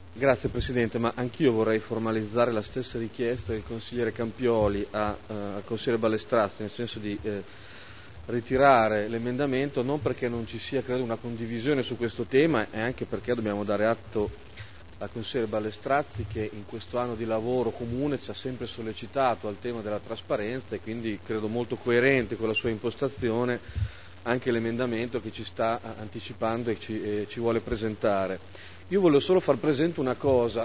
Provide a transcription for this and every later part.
Grazie Presidente, ma anch'io vorrei formalizzare la stessa richiesta del consigliere Campioli al consigliere Ballestrazzi, nel senso di ritirare l'emendamento, non perché non ci sia, credo, una condivisione su questo tema, e anche perché dobbiamo dare atto al consigliere Ballestrazzi che in questo anno di lavoro comune ci ha sempre sollecitato al tema della trasparenza, e quindi credo molto coerente con la sua impostazione anche l'emendamento che ci sta anticipando e ci vuole presentare. Io voglio solo far presente una cosa,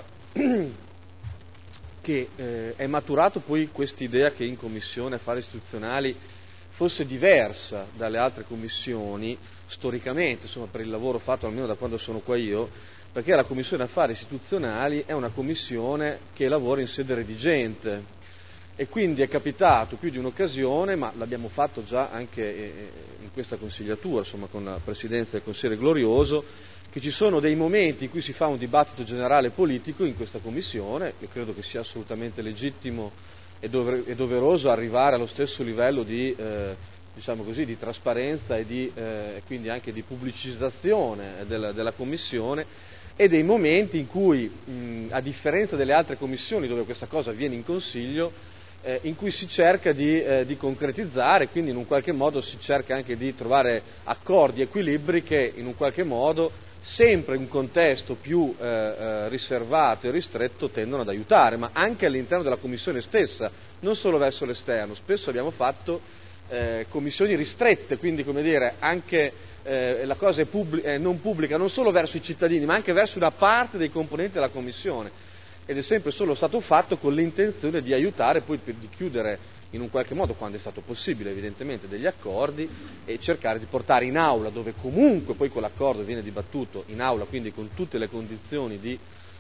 che è maturato poi quest'idea che in Commissione Affari Istituzionali fosse diversa dalle altre commissioni, storicamente, insomma, per il lavoro fatto almeno da quando sono qua io, perché la Commissione Affari Istituzionali è una commissione che lavora in sede redigente, e quindi è capitato più di un'occasione, ma l'abbiamo fatto già anche in questa consigliatura, insomma, con la presidenza del consigliere Glorioso, che ci sono dei momenti in cui si fa un dibattito generale politico in questa commissione. Io credo che sia assolutamente legittimo e doveroso arrivare allo stesso livello di, diciamo così, di trasparenza e quindi anche di pubblicizzazione della commissione, e dei momenti in cui, a differenza delle altre commissioni dove questa cosa avviene in Consiglio, in cui si cerca di concretizzare, quindi in un qualche modo si cerca anche di trovare accordi, equilibri che in un qualche modo, sempre in un contesto più riservato e ristretto, tendono ad aiutare, ma anche all'interno della Commissione stessa, non solo verso l'esterno. Spesso abbiamo fatto commissioni ristrette, quindi, come dire, anche la cosa è non pubblica non solo verso i cittadini, ma anche verso una parte dei componenti della Commissione, ed è sempre solo stato fatto con l'intenzione di aiutare, poi di chiudere in un qualche modo, quando è stato possibile evidentemente, degli accordi, e cercare di portare in aula, dove comunque poi quell'accordo viene dibattuto in aula, quindi con tutte le condizioni di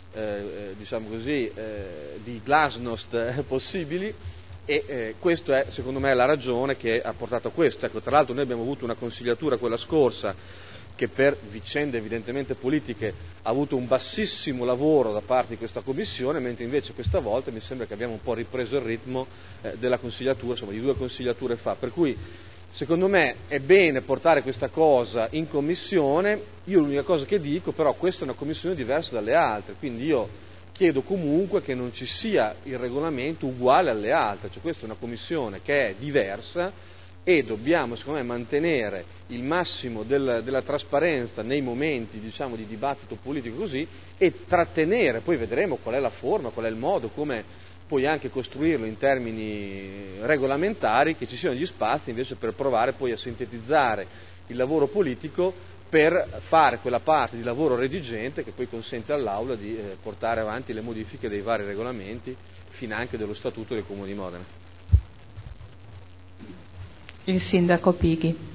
diciamo così, di glasnost possibili, e questa è secondo me la ragione che ha portato a questo. Ecco, tra l'altro noi abbiamo avuto una consigliatura quella scorsa che per vicende evidentemente politiche ha avuto un bassissimo lavoro da parte di questa commissione, mentre invece questa volta mi sembra che abbiamo un po' ripreso il ritmo della consigliatura, insomma di 2 consigliature fa, per cui secondo me è bene portare questa cosa in commissione. Io l'unica cosa che dico, però, questa è una commissione diversa dalle altre, quindi io chiedo comunque che non ci sia il regolamento uguale alle altre, cioè questa è una commissione che è diversa, e dobbiamo, secondo me, mantenere il massimo della trasparenza nei momenti, diciamo, di dibattito politico così, e trattenere, poi vedremo qual è la forma, qual è il modo, come poi anche costruirlo in termini regolamentari, che ci siano gli spazi invece per provare poi a sintetizzare il lavoro politico, per fare quella parte di lavoro redigente che poi consente all'Aula di portare avanti le modifiche dei vari regolamenti, finanche dello Statuto del Comune di Modena. Il Sindaco Pighi.